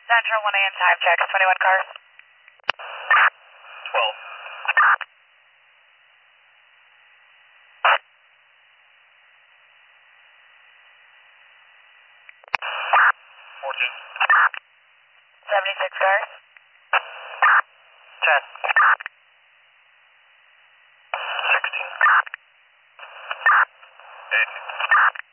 Central 1 a.m. time check, 21 cars. 12. 14. 76 cars. 10. 16. 18.